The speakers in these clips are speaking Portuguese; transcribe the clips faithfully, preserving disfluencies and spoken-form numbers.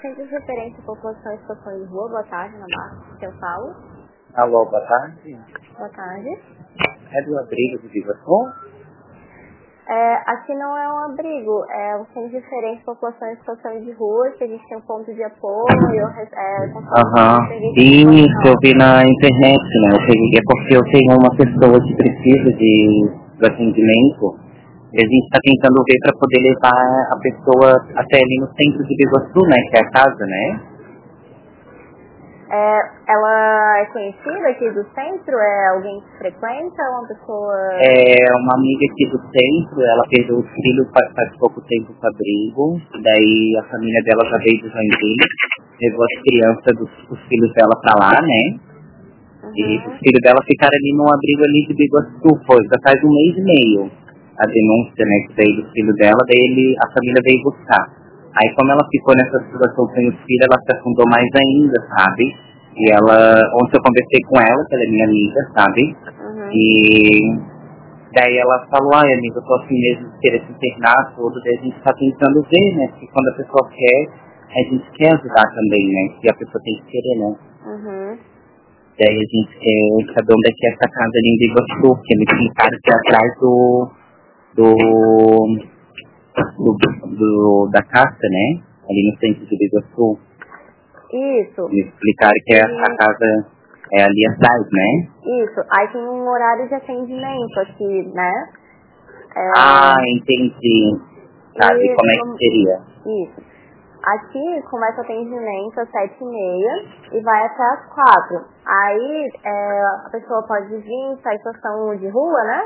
Centro de Referência à População e Situação de Rua, boa tarde, Ana Marcos, que eu falo. Alô, boa tarde. Boa tarde. É do abrigo de Vivaçu? É, aqui não é um abrigo, é um centro de referência à população em situação de rua, que a gente tem um ponto de apoio, é, Aham, isso eu vi na internet, né? Eu peguei, é porque eu tenho uma pessoa que precisa de, do atendimento, e a gente está tentando ver para poder levar a pessoa até ali no centro de Biguaçu, né? Que é a casa, né? É, ela é conhecida aqui do centro? É alguém que frequenta? Uma pessoa... É uma amiga aqui do centro, ela perdeu o filho faz, faz pouco tempo para abrigo, daí a família dela já veio de Joinville, levou as crianças, dos, os filhos dela para lá, né? Uhum. E os filhos dela ficaram ali num abrigo ali de Biguaçu, foi, já faz um mês e meio a denúncia, né, que veio do filho dela, daí ele, a família veio buscar. Aí como ela ficou nessa situação sem os filhos, ela se afundou mais ainda, sabe? E ela, ontem eu conversei com ela, que ela é minha amiga, sabe? Uhum. E daí ela falou, ai amiga, eu tô assim mesmo de querer se internar tudo, daí a gente tá tentando ver, né? Porque quando a pessoa quer, a gente quer ajudar também, né? E a pessoa tem que querer, né? Uhum. Daí a gente quer saber onde é que é essa casa ali em Biguaçu, que me explicaram que é atrás do, do, do, do, da caça, né? Ali no centro de Biguaçu. Isso. Me explicaram que é a casa é ali atrás, né? Isso. Aí tem um horário de atendimento aqui, né? É... Ah, entendi. Sabe E como é no- que seria? Isso. Aqui começa o atendimento às sete e meia e vai até às quatro. Aí é, a pessoa pode vir, está em situação de rua, né?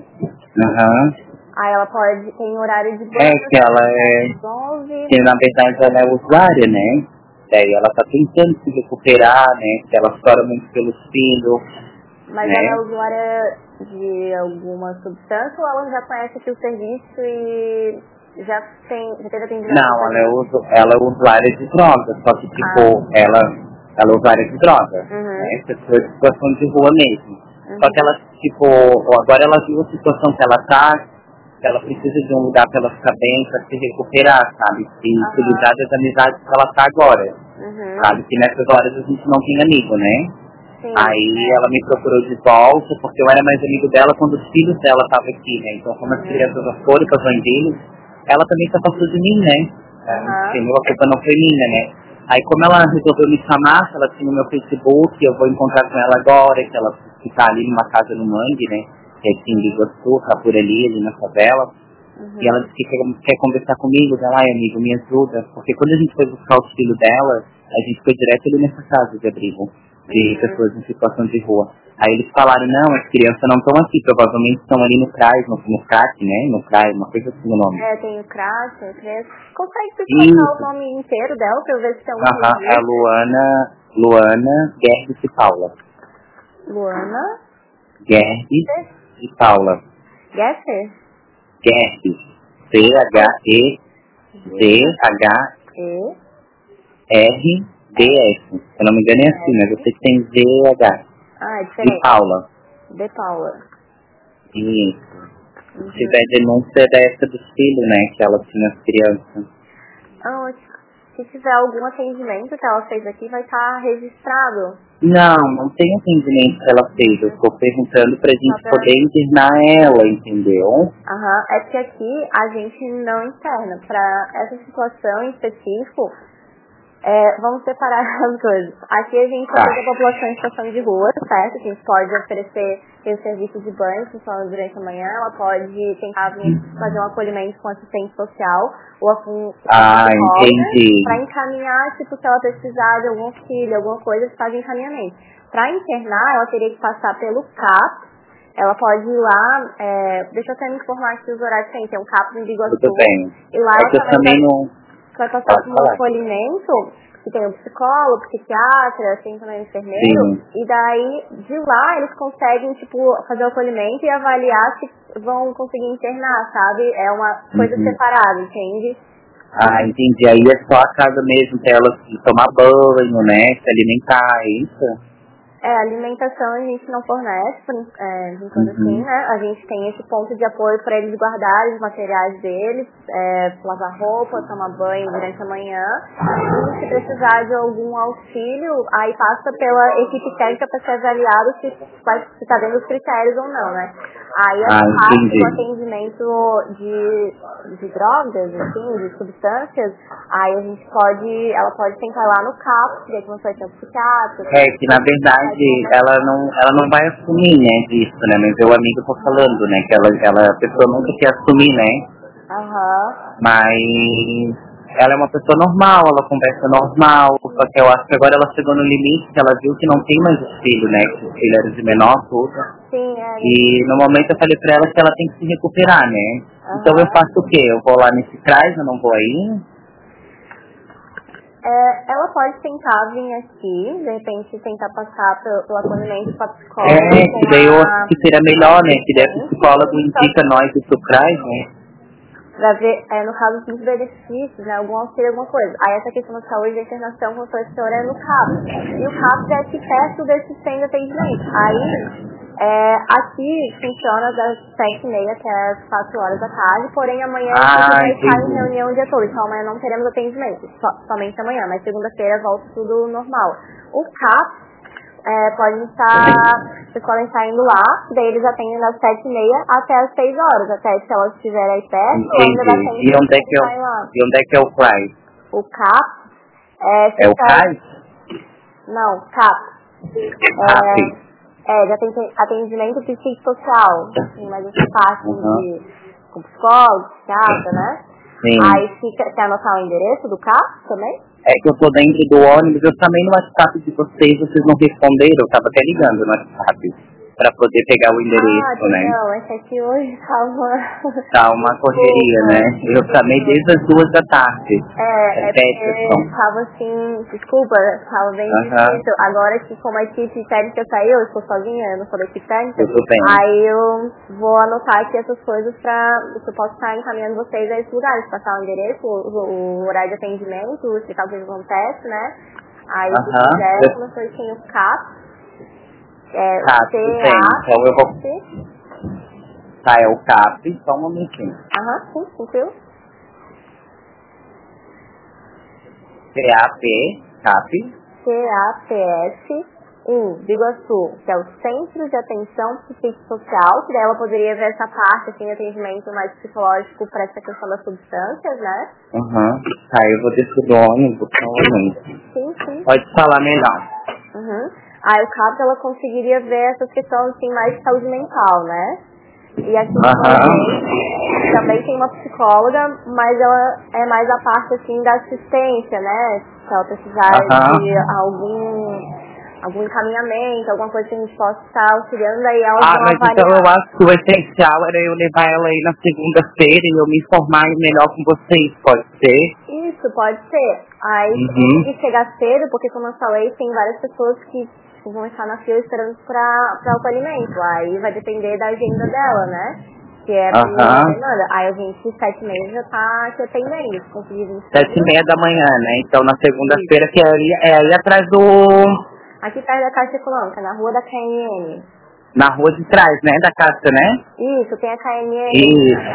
Aham. Aí ela pode, tem horário de banho. É que ela é, às onze. que na verdade ela é usuária, né? Daí ela tá tentando se recuperar, né? Que ela chora muito pelos filhos, Mas né? ela é usuária de alguma substância ou ela já conhece aqui o serviço e já, tem, já teve atendimento? Não, ela é, usu, ela é usuária de droga, só que tipo, Ah. ela, ela é usuária de droga, Uhum. né? Pessoa de situação de rua mesmo. Uhum. Só que ela, tipo, agora ela viu a situação que ela tá, que ela precisa de um lugar para ela ficar bem, para se recuperar, sabe? E Uhum. utilizar das amizades que ela tá agora. Uhum. Sabe? Que nessas horas a gente não tem amigo, né? Sim, Aí é. ela me procurou de volta, porque eu era mais amigo dela quando os filhos dela estavam aqui, né? Então como as Uhum. crianças já foram para Joinville, ela também se afastou de mim, né? Uhum. Entendeu? A culpa não foi minha, né? Aí como ela resolveu me chamar, ela tinha no meu Facebook, eu vou encontrar com ela agora, que ela está ali numa casa no Mangue, né? Que é aqui em Biguaçu, tá por ali, ali na favela. Uhum. E ela disse que quer, quer conversar comigo, ela, ai amigo, me ajuda. Porque quando a gente foi buscar os filhos dela, a gente foi direto ali nessa casa de abrigo, de Uhum. pessoas em situação de rua. Aí eles falaram, não, as crianças não estão aqui, provavelmente estão ali no C R A S, no, no C R A C, né? No C R A S, uma coisa assim o nome. É, tem o C R A S, tem o C R A S. Consegue colocar Isso. o nome inteiro dela pra eu ver se tem algum Aham, é a registro? Luana, Luana Guerres e Paula. Luana Guerres e Paula. Gesser? Guerres. C H E Z H E R D S. Se eu não me engano é assim, mas eu sei que tem Z H. Ah, é De diferente. Paula. De Paula. Isso. Uhum. Se tiver denúncia dessa dos filhos, né? Que ela tinha as crianças. Ah, se tiver algum atendimento que ela fez aqui, vai estar registrado. Não, não tem atendimento que ela fez. Eu estou perguntando pra gente Só pra- poder internar ela, entendeu? Aham, é que aqui a gente não interna. Pra essa situação em específico, é, vamos separar as coisas. Aqui a gente Tá. atende a população em situação de rua, certo? A gente pode oferecer o serviço de banho, funciona durante a manhã. Ela pode tentar vir fazer um acolhimento com assistente social ou com Ah, entendi. para encaminhar, tipo, se ela precisar de algum auxílio, alguma coisa, eles fazem encaminhamento. Para internar, ela teria que passar pelo C A P. Ela pode ir lá, é, deixa eu até me informar aqui os horários que tem, tem um C A P em Biguaçu. Tudo bem. E lá É ela que eu também também vai, não... vai passar Pode por um falar. acolhimento, que tem o psicólogo, psiquiatra, tem também o enfermeiro. Sim. E daí, de lá, eles conseguem, tipo, fazer o acolhimento e avaliar se vão conseguir internar, sabe? É uma coisa Uhum. separada, entende? Ah, entendi. Aí é só a casa mesmo pra ela se tomar banho, né? Se alimentar, é isso? É, alimentação a gente não fornece, por, é, de enquanto Uhum. assim, né? A gente tem esse ponto de apoio para eles guardarem os materiais deles, é, lavar roupa, tomar banho durante a manhã. E se precisar de algum auxílio, aí passa pela equipe técnica para ser avaliado se está dentro dos critérios ou não, né? Aí a Ah, parte entendi. do atendimento de, de drogas, assim, de substâncias, aí a gente pode, ela pode tentar lá no CAPS, ver que não foi ter um psiquiatra. É que na verdade ela não, ela não vai assumir, né, disso, né? Mas meu amigo tá falando, né, que ela, ela, a pessoa nunca quer assumir, né? Aham. Mas ela é uma pessoa normal, ela conversa normal, só que eu acho que agora ela chegou no limite, que ela viu que não tem mais os filhos, né? Que os filhos eram de menor, tudo. Sim, é. E no momento eu falei pra ela que ela tem que se recuperar, né? Aham. Então eu faço o quê? Eu vou lá nesse CRAS, eu não vou aí? É, ela pode tentar vir aqui, de repente tentar passar pelo, pelo acolhimento com a psicóloga. É, que daí eu a... acho que seria melhor, né? Que daí a psicóloga indica nós do CRAS, né? Pra ver, é, no caso dos benefícios, né, algum auxílio, alguma coisa. Aí essa questão da saúde e da internação, como foi a senhora, é no CAPS. E o CAPS é aqui perto desse centro de atendimento. Aí, é, aqui funciona das sete e meia até as quatro horas da tarde, porém amanhã a gente Ah, vai estar em entendi. reunião o dia todo, então amanhã não teremos atendimento, so, somente amanhã, mas segunda-feira volta tudo normal. O CAPS É, pode estar, vocês podem estar indo lá, daí eles atendem das sete e meia até as seis horas, até se ela estiver aí perto, ou ainda dá tempo Entendi. E onde é que é de lá. o, e onde é que é o CRAS? O CAP, é, É o fica, CRAS? não, CAP, CAP. é, é de aten- atendimento psicossocial, assim, mas essa parte Uhum. de, com psicólogo, psiquiatra, né? Sim. Aí fica, quer anotar o endereço do CAP também? É que eu tô dentro do ônibus, eu também no WhatsApp de vocês, vocês não responderam, eu tava até ligando no WhatsApp pra poder pegar o Ah, endereço, né? não, é que aqui hoje tava... Tá uma correria, né? Eu chamei desde as duas da tarde. É, é Peterson. porque tava assim, desculpa, tava bem Aham. difícil. Agora que como a equipe técnica saiu, eu estou sozinha, eu não sou da equipe técnica, Tudo bem. aí eu vou anotar aqui essas coisas pra, se eu posso estar encaminhando vocês a esses lugares, passar o endereço, o, o, o horário de atendimento, explicar o que acontece, né? Aí se Aham. quiser, como eu falei, tem o CAP, é Tá, tudo bem. Então eu vou... C A P, Tá, é o CAP, só um momentinho. aham, sim, tranquilo. C A P, CAP. C A P S um, Biguaçu, que é o Centro de Atenção Psicossocial, que daí ela poderia ver essa parte assim, de atendimento mais psicológico para essa questão das substâncias, né? Aham. Tá, eu vou descer do ônibus, provavelmente. Sim, sim. Pode falar melhor. Uhum. Aí o CAPS ela conseguiria ver essas questões assim, mais de saúde mental, né? E aqui Aham. também tem uma psicóloga, mas ela é mais a parte assim da assistência, né? Se ela precisar Aham. de algum algum encaminhamento, alguma coisa que a gente possa estar auxiliando, aí elas Ah, vão mas avaliar. então eu acho que o essencial era eu levar ela aí na segunda-feira e eu me informar melhor com vocês, pode ser? Isso, pode ser. Aí Uhum. tem que chegar cedo, porque como eu falei, tem várias pessoas que vão estar na fila esperando para o acolhimento. Aí vai depender da agenda dela, né? Que é a primeira Aham. demanda. Aí a gente, sete e meia, já tá te atendendo. Se conseguir vir Sete e cedo. meia da manhã, né? Então na segunda-feira, que é ali, é ali atrás do... Aqui perto da Caixa Econômica, na rua da K N N. Na rua de trás, né? Da casa, né? Isso, tem a K N N. Isso.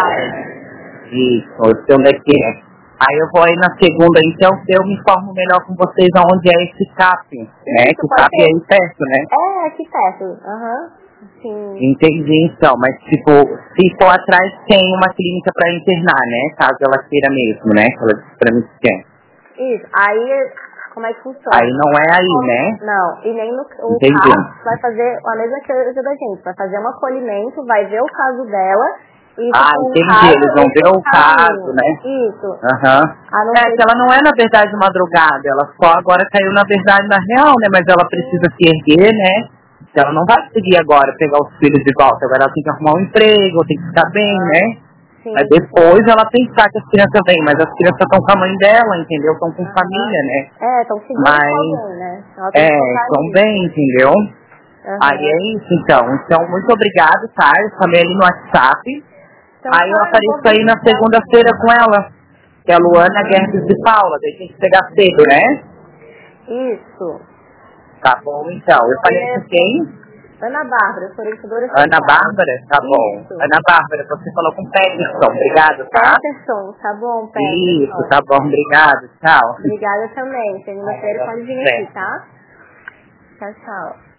Lá. Isso, eu sei onde é que é. Aí eu vou aí na segunda, então eu me informo melhor com vocês aonde é esse CAP, né? Isso, Que o pode CAP é ser. aí perto, né? É, aqui perto. Aham. Sim. Entendi, então, mas tipo, se for atrás tem uma clínica pra internar, né? Caso ela queira mesmo, né? Que ela disse pra mim que quer. Isso. Aí, como é que funciona? Aí não é aí, né? Não, e nem no o Entendi. CAPS vai fazer a mesma coisa da gente, vai fazer um acolhimento, vai ver o caso dela e se Ah, for um entendi, caso, eles vão ver o caso, né? Isso. Aham. A não É ser que ela não é, na verdade, madrugada, ela só agora caiu, na verdade, na real, né? Mas ela precisa se erguer, né? Ela não vai conseguir agora pegar os filhos de volta, agora ela tem que arrumar um emprego, tem que ficar bem, né? Sim. Mas depois ela pensar que as crianças vêm, mas as crianças estão com a mãe dela, entendeu? Estão com família, né? É, estão seguindo Mas, alguém, né? Ela tem é, que focar estão nisso. bem, entendeu? Aham. Aí é isso, então. Então, muito obrigado, tá? Eu chamei ali no WhatsApp. Então, Aí eu tá, apareço vou aí na visitar. segunda-feira com ela. Que é a Luana Guerra de Paula, daí tem que chegar cedo, né? Isso. Tá bom, então. Eu falei com quem? Ana Bárbara, sou orientadora social. Ana Bárbara? Tá bom. Isso. Ana Bárbara, você falou com Peterson. Obrigado, tá? Peterson, tá bom, Peterson. Isso, tá bom. Obrigado. Tchau. Obrigada também. Segunda-feira pode vir aqui, tá? Tchau, tchau.